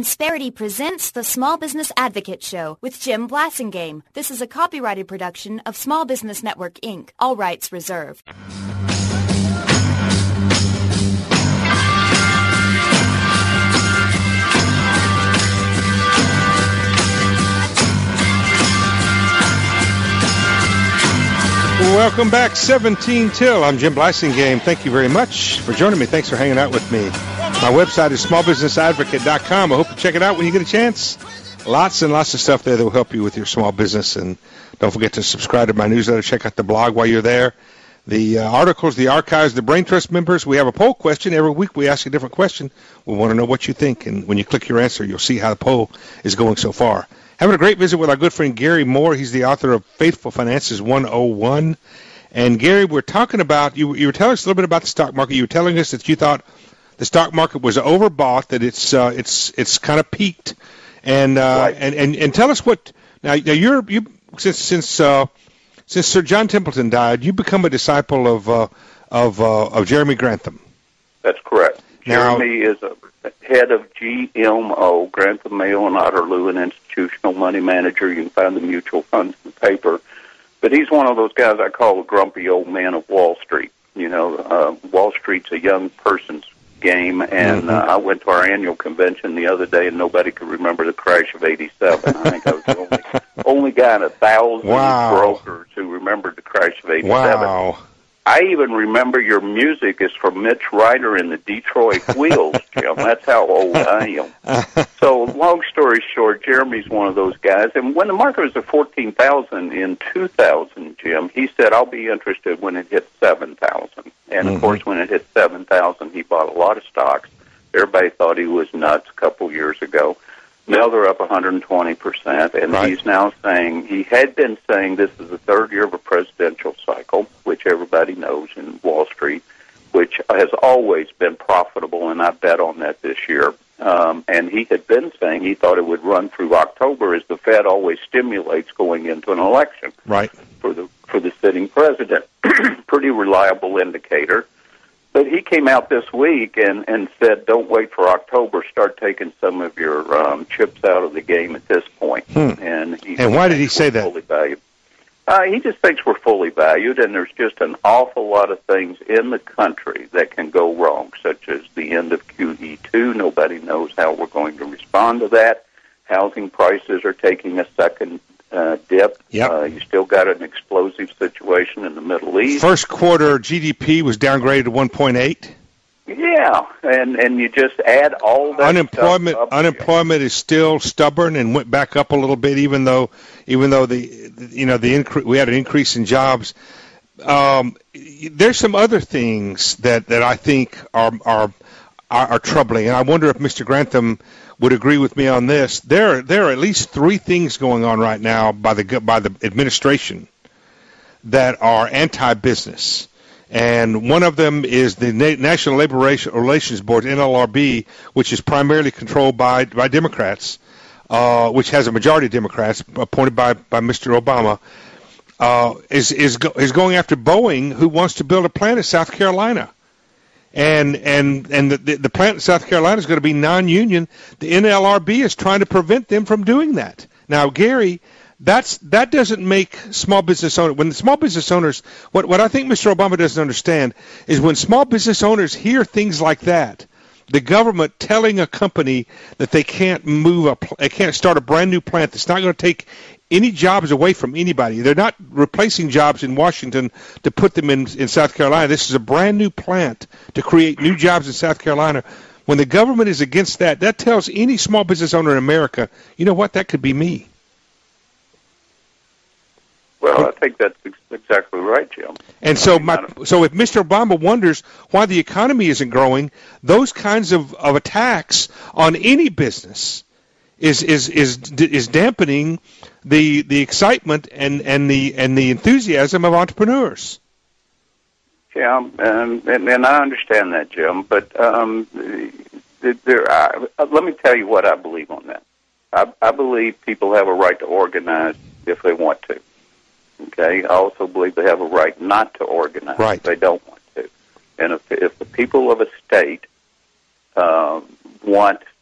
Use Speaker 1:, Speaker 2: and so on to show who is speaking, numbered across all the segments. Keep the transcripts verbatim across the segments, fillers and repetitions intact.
Speaker 1: Insperity presents the Small Business Advocate Show with Jim Blasingame. This is a copyrighted production of Small Business Network, Incorporated. All rights reserved.
Speaker 2: Welcome back, seventeen till. I'm Jim Blasingame. Thank you very much for joining me. Thanks for hanging out with me. My website is small business advocate dot com. I hope you check it out when you get a chance. Lots and lots of stuff there that will help you with your small business. And don't forget to subscribe to my newsletter. Check out the blog while you're there. The uh, articles, the archives, the Brain Trust members. We have a poll question. Every week we ask a different question. We want to know what you think. And when you click your answer, you'll see how the poll is going so far. Having a great visit with our good friend Gary Moore. He's the author of Faithful Finances one oh one. And, Gary, we're talking about, you, you were telling us a little bit about the stock market. You were telling us that you thought the stock market was overbought, that it's uh, it's it's kind of peaked. And, uh,
Speaker 3: right.
Speaker 2: and, and and tell us what, now, now you're, you, since since uh, since Sir John Templeton died, you become a disciple of uh, of uh, of Jeremy Grantham.
Speaker 3: That's correct.
Speaker 2: Now,
Speaker 3: Jeremy is a head of G M O, Grantham, Mayo, and Otterloo, an institutional money manager. You can find the mutual funds in the paper. But he's one of those guys I call the grumpy old man of Wall Street. You know, uh, Wall Street's a young person's game, and
Speaker 2: mm-hmm.
Speaker 3: uh, I went to our annual convention the other day, and nobody could remember the crash of eighty-seven. I think I was the only, only guy in a thousand
Speaker 2: wow.
Speaker 3: brokers who remembered the crash of eighty-seven.
Speaker 2: Wow.
Speaker 3: I even remember your music is from Mitch Ryder and the Detroit Wheels, Jim. That's how old I am. So, long story short, Jeremy's one of those guys. And when the market was at fourteen thousand in two thousand, Jim, he said, I'll be interested when it hits seven thousand. And, of
Speaker 2: mm-hmm.
Speaker 3: course, when it hit seven thousand, he bought a lot of stocks. Everybody thought he was nuts a couple years ago. Now they're up one hundred twenty percent, and
Speaker 2: right.
Speaker 3: he's now saying, he had been saying this is the third year of a presidential cycle, which everybody knows in Wall Street, which has always been profitable, and I bet on that this year. Um, and he had been saying he thought it would run through October, as the Fed always stimulates going into an election
Speaker 2: right.
Speaker 3: for the for the sitting president. Pretty reliable indicator. But he came out this week and, and said, don't wait for October. Start taking some of your um, chips out of the game at this point.
Speaker 2: Hmm.
Speaker 3: And, he
Speaker 2: and why did he say that?
Speaker 3: Fully valued. Uh, he just thinks we're fully valued, and there's just an awful lot of things in the country that can go wrong, such as the end of Q E two. Nobody knows how we're going to respond to that. Housing prices are taking a second Uh, dip.
Speaker 2: Yep.
Speaker 3: Uh, you still got an explosive situation in the Middle East.
Speaker 2: First quarter G D P was downgraded to one point eight.
Speaker 3: Yeah, and and you just add all that
Speaker 2: unemployment.
Speaker 3: Stuff up.
Speaker 2: Unemployment is still stubborn and went back up a little bit, even though even though the you know the incre- we had an increase in jobs. Um, there's some other things that, that I think are, are are are troubling, and I wonder if Mister Grantham would agree with me on this. There, there are at least three things going on right now by the by the administration that are anti-business, and one of them is the Na- National Labor Relations Board, N L R B, which is primarily controlled by by Democrats, uh, which has a majority of Democrats appointed by by Mister Obama, uh, is is go- is going after Boeing, who wants to build a plant in South Carolina. And and and the, the plant in South Carolina is going to be non-union. The N L R B is trying to prevent them from doing that. Now, Gary, that's that doesn't make small business owners. When the small business owners, what what I think Mister Obama doesn't understand is when small business owners hear things like that, the government telling a company that they can't move a, they can't start a brand new plant that's not going to take any jobs away from anybody. They're not replacing jobs in Washington to put them in, in South Carolina. This is a brand new plant to create new jobs in South Carolina. When the government is against that, that tells any small business owner in America, you know what, that could be me.
Speaker 3: Well, I think that's exactly right, Jim.
Speaker 2: And so, my, so if Mister Obama wonders why the economy isn't growing, those kinds of, of attacks on any business is is is is dampening the the excitement and, and the and the enthusiasm of entrepreneurs.
Speaker 3: Yeah, and and, and I understand that, Jim. But um, there, are, let me tell you what I believe on that. I, I believe people have a right to organize if they want to. Okay, I also believe they have a right not to organize
Speaker 2: right.
Speaker 3: if they don't want to. And if if the people of a state uh, want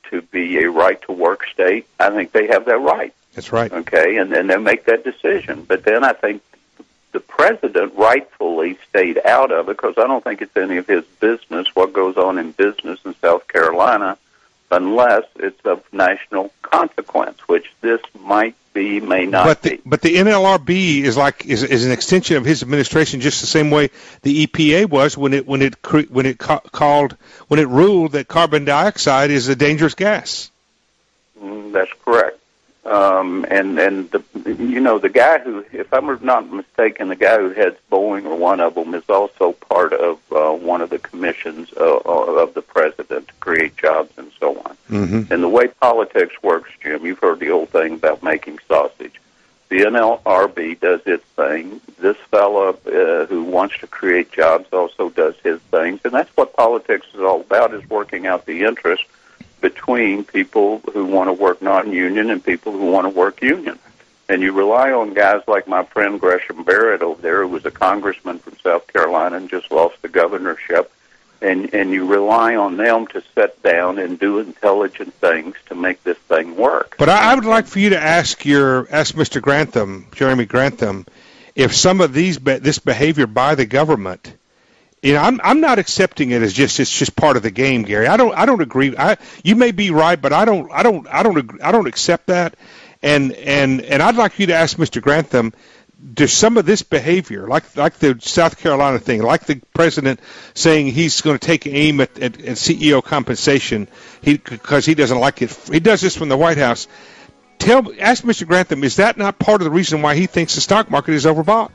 Speaker 3: to be a right-to-work state, I think they have that right.
Speaker 2: That's right.
Speaker 3: Okay, and then they'll make that decision. But then I think the president rightfully stayed out of it because I don't think it's any of his business what goes on in business in South Carolina unless it's of national consequence, which this might be, may not
Speaker 2: but the,
Speaker 3: be.
Speaker 2: But the N L R B is like is, is an extension of his administration, just the same way the E P A was when it when it cre- when it ca- called when it ruled that carbon dioxide is a dangerous gas.
Speaker 3: Mm, that's correct. Um, and and the you know the guy who, if I'm not mistaken, the guy who heads Boeing or one of them is also part of uh, one of the commissions uh, of the president to create jobs and so on.
Speaker 2: Mm-hmm.
Speaker 3: And the way politics works, Jim, you've heard the old thing about making sausage. The N L R B does its thing. This fellow uh, who wants to create jobs also does his things, and that's what politics is all about: is working out the interest between people who want to work non-union and people who want to work union. And you rely on guys like my friend Gresham Barrett over there, who was a congressman from South Carolina and just lost the governorship, and, and you rely on them to sit down and do intelligent things to make this thing work.
Speaker 2: But I, I would like for you to ask your ask Mister Grantham, Jeremy Grantham, if some of these this behavior by the government, you know, I'm I'm not accepting it as just it's just part of the game, Gary. I don't I don't agree. I you may be right, but I don't I don't I don't agree, I don't accept that. And and and I'd like you to ask Mister Grantham, does some of this behavior, like like the South Carolina thing, like the president saying he's going to take aim at, at, at C E O compensation, he because he doesn't like it. He does this from the White House. Tell ask Mister Grantham, is that not part of the reason why he thinks the stock market is overbought?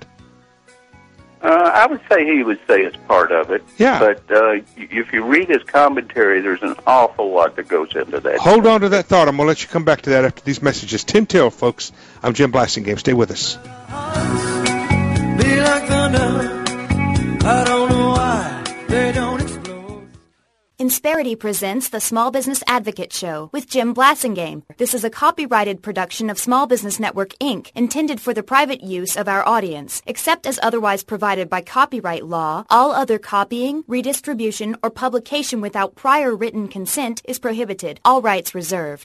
Speaker 3: Uh, I would say he would say it's part of it.
Speaker 2: Yeah.
Speaker 3: But uh, if you read his commentary, there's an awful lot that goes into that.
Speaker 2: Hold on to that thought. I'm going to let you come back to that after these messages. ten till, folks. I'm Jim Blasingame. Stay with us.
Speaker 4: Be like thunder. I don't know why they don't explode.
Speaker 1: Insperity presents the Small Business Advocate Show with Jim Blasingame. This is a copyrighted production of Small Business Network, Incorporated, intended for the private use of our audience. Except as otherwise provided by copyright law, all other copying, redistribution, or publication without prior written consent is prohibited. All rights reserved.